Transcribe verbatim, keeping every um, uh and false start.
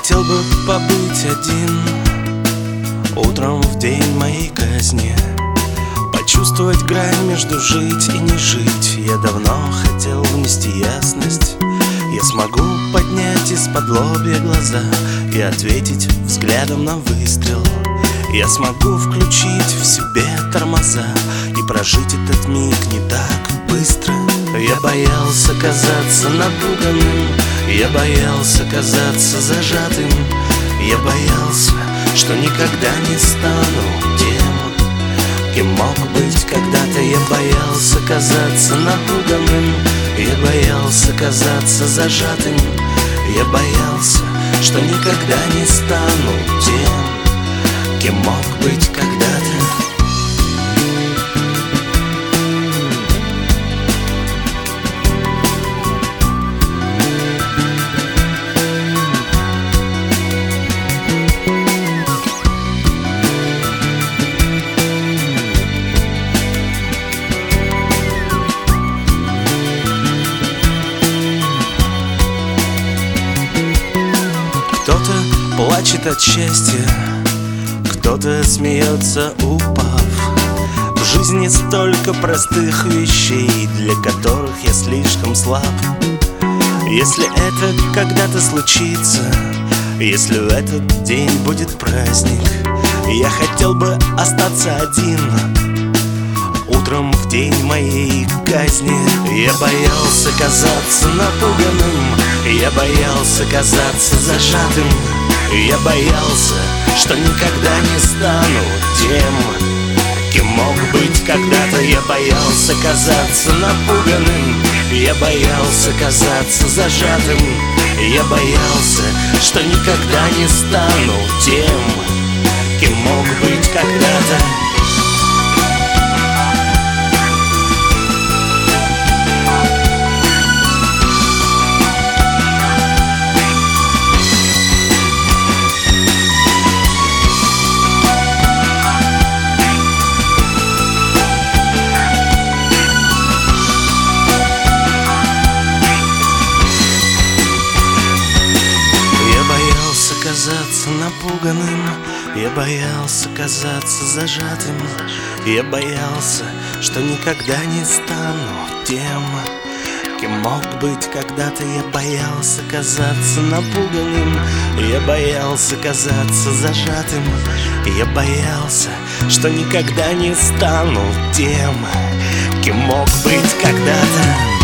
хотел бы побыть один утром в день моей казни, почувствовать грань между жить и не жить. Я давно хотел внести ясность. Я смогу поднять из-под лобья глаза и ответить взглядом на выстрел. Я смогу включить в себе тормоза и прожить этот миг не так быстро. Я боялся казаться напуганным, я боялся казаться зажатым, я боялся, что никогда не стану тем, кем мог быть когда-то. Я боялся казаться напуганным, я боялся казаться зажатым, я боялся, что никогда не стану тем, кем мог быть когда-то. Кто-то плачет от счастья, кто-то смеется, упав. В жизни столько простых вещей, для которых я слишком слаб. Если это когда-то случится, если в этот день будет праздник, я хотел бы остаться один утром в день моей казни. Я боялся казаться напуганным, я боялся казаться зажатым, я боялся, что никогда не стану тем, кем мог быть когда-то. Я боялся казаться напуганным, я боялся казаться зажатым, я боялся, что никогда не стану тем, кем мог быть когда-то. Казаться напуганным, я боялся казаться зажатым, я боялся, что никогда не стану тем, кем мог быть когда-то. Я боялся казаться напуганным, я боялся казаться зажатым, я боялся, что никогда не стану тем, кем мог быть когда-то.